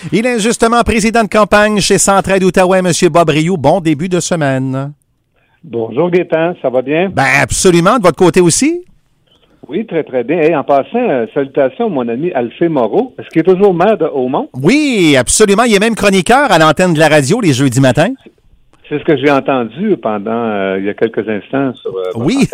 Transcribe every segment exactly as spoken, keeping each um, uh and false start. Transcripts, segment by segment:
Il est justement président de campagne chez Centraide Outaouais, M. Bob Rioux. Bon début de semaine. Bonjour Gaétan, ça va bien? Ben absolument, de votre côté aussi? Oui, très très bien. Hey, en passant, euh, salutations à mon ami Alphée Moreau. Est-ce qu'il est toujours maire de Hautmont? Oui, absolument. Il est même chroniqueur à l'antenne de la radio les jeudis matins. C'est ce que j'ai entendu pendant euh, il y a quelques instants sur euh, oui.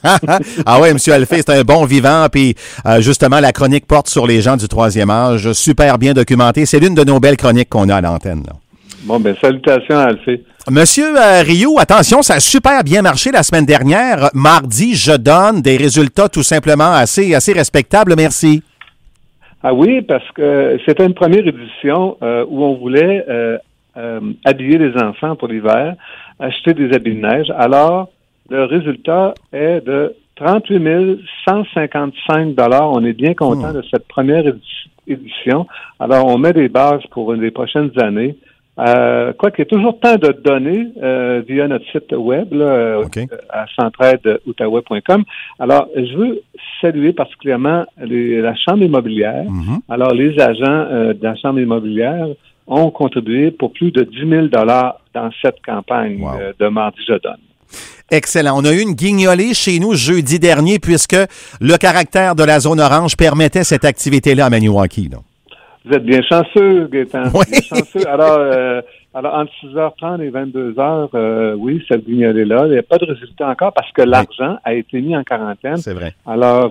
Ah oui, M. Alphée, c'est un bon vivant. Puis euh, justement, la chronique porte sur les gens du troisième âge. Super bien documentée. C'est l'une de nos belles chroniques qu'on a à l'antenne. Là. Bon, ben salutations à Alphée. Monsieur euh, Rioux, attention, ça a super bien marché la semaine dernière. Mardi, je donne des résultats tout simplement assez, assez respectables. Merci. Ah oui, parce que c'était une première édition euh, où on voulait euh, euh, habiller les enfants pour l'hiver, acheter des habits de neige. Alors, le résultat est de trente-huit mille cent cinquante-cinq dollars. On est bien content mmh. de cette première édition. Alors, on met des bases pour les prochaines années. Euh, quoi qu'il y ait toujours temps de donner euh, via notre site web là, okay. à centraide outaouais point com. Alors, je veux saluer particulièrement les, la Chambre immobilière. Mm-hmm. Alors, les agents euh, de la Chambre immobilière ont contribué pour plus de dix mille dollars dans cette campagne wow. euh, de Mardi Je donne. Excellent. On a eu une guignolée chez nous jeudi dernier puisque le caractère de la zone orange permettait cette activité-là à Maniwaki, là. Vous êtes bien chanceux, Gaétan. Oui. Bien chanceux. Alors, euh, alors, entre six heures trente et vingt-deux heures, euh, oui, cette guignolée-là, il n'y a pas de résultat encore parce que l'argent oui. a été mis en quarantaine. C'est vrai. Alors,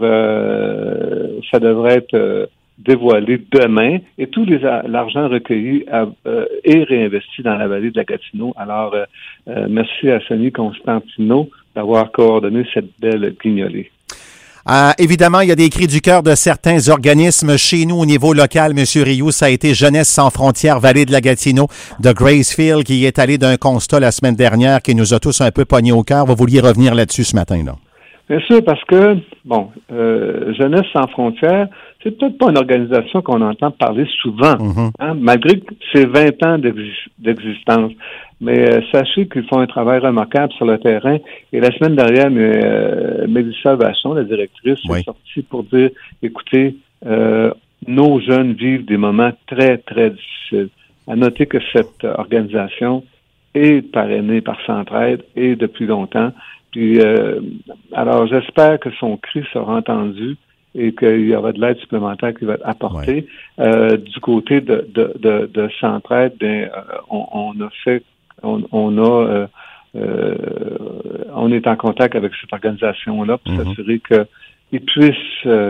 euh, ça devrait être euh, dévoilé demain et tout les, l'argent recueilli a, euh, est réinvesti dans la vallée de la Gatineau. Alors, euh, euh, merci à Sonny Constantino d'avoir coordonné cette belle guignolée. Euh, évidemment, il y a des cris du cœur de certains organismes. Chez nous, au niveau local, M. Rioux, ça a été Jeunesse sans frontières, Vallée de la Gatineau, de Gracefield, qui est allé d'un constat la semaine dernière qui nous a tous un peu pognés au cœur. Vous vouliez revenir là-dessus ce matin, là? Bien sûr, parce que, bon, euh, Jeunesse sans frontières, c'est peut-être pas une organisation qu'on entend parler souvent, mm-hmm. hein, malgré ses vingt ans d'exi- d'existence. Mais euh, sachez qu'ils font un travail remarquable sur le terrain. Et la semaine dernière, euh, Mélissa Vachon, la directrice, oui. est sortie pour dire, écoutez, euh, nos jeunes vivent des moments très, très difficiles. À noter que cette organisation est parrainée par Centraide et depuis longtemps. Puis, euh, alors, j'espère que son cri sera entendu et qu'il y aura de l'aide supplémentaire qui va être apportée. Ouais. Euh, du côté de, de, de, de Centraide, ben, on, on a fait On, on a, euh, euh, on est en contact avec cette organisation-là pour mm-hmm. s'assurer qu'ils puissent. Euh,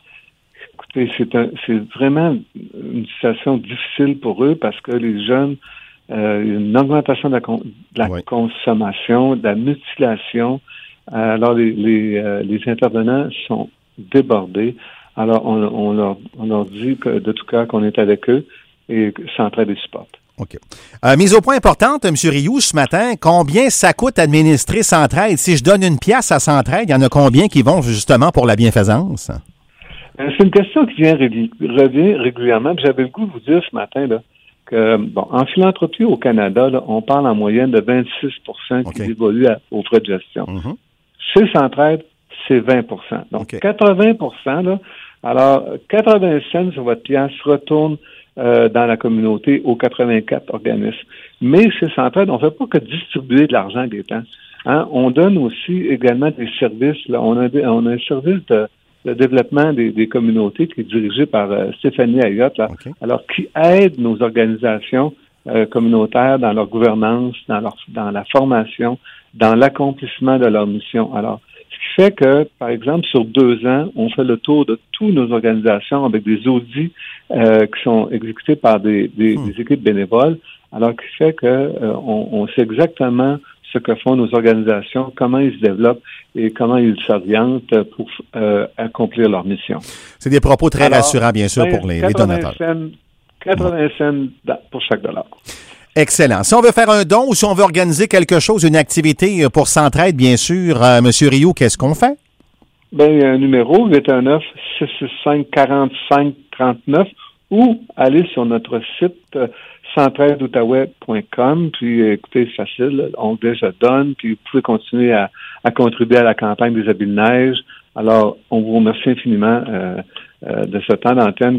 écoutez, c'est un, c'est vraiment une situation difficile pour eux parce que les jeunes, euh, une augmentation de la, con, de la oui. consommation, de la mutilation. Euh, alors les les, euh, les intervenants sont débordés. Alors on, on leur on leur dit que de tout cas qu'on est avec eux et que Centraide les supporte. OK. Euh, mise au point importante, M. Rioux, ce matin, combien ça coûte administrer Centraide? Si je donne une pièce à Centraide, il y en a combien qui vont justement pour la bienfaisance? C'est une question qui vient régul- revient régulièrement. Puis j'avais le goût de vous dire ce matin là, que, bon, en philanthropie au Canada, là, on parle en moyenne de vingt-six pour cent qui okay. évoluent à, aux frais de gestion. Mm-hmm. Chez Centraide, c'est vingt pour cent. Donc, okay. quatre-vingts pour cent, là, alors, quatre-vingts cents sur votre pièce retourne Euh, dans la communauté aux quatre-vingt-quatre organismes. Mais chez Centraide, on ne fait pas que distribuer de l'argent des temps. Hein? On donne aussi également des services. Là. On, a, on a un service de, de développement des, des communautés qui est dirigé par euh, Stéphanie Ayotte, là, okay. alors qui aide nos organisations euh, communautaires dans leur gouvernance, dans leur dans la formation, dans l'accomplissement de leur mission. Alors, ce qui fait que, par exemple, sur deux ans, on fait le tour de toutes nos organisations avec des audits euh, qui sont exécutés par des, des, hmm. des équipes bénévoles, alors qui fait que euh, on, on sait exactement ce que font nos organisations, comment ils se développent et comment ils s'orientent pour euh, accomplir leur mission. C'est des propos très alors, rassurants, bien sûr, pour les, les donateurs. Cents, quatre-vingts cents pour chaque dollar. Excellent. Si on veut faire un don ou si on veut organiser quelque chose, une activité pour Centraide, bien sûr, euh, M. Rioux, qu'est-ce qu'on fait? Bien, il y a un numéro, huit un neuf, six six cinq, quarante-cinq trente-neuf ou aller sur notre site euh, centraide outaouais point com. Puis, écoutez, c'est facile, on déjà donne, puis vous pouvez continuer à, à contribuer à la campagne des habits de neige. Alors, on vous remercie infiniment euh, euh, de ce temps d'antenne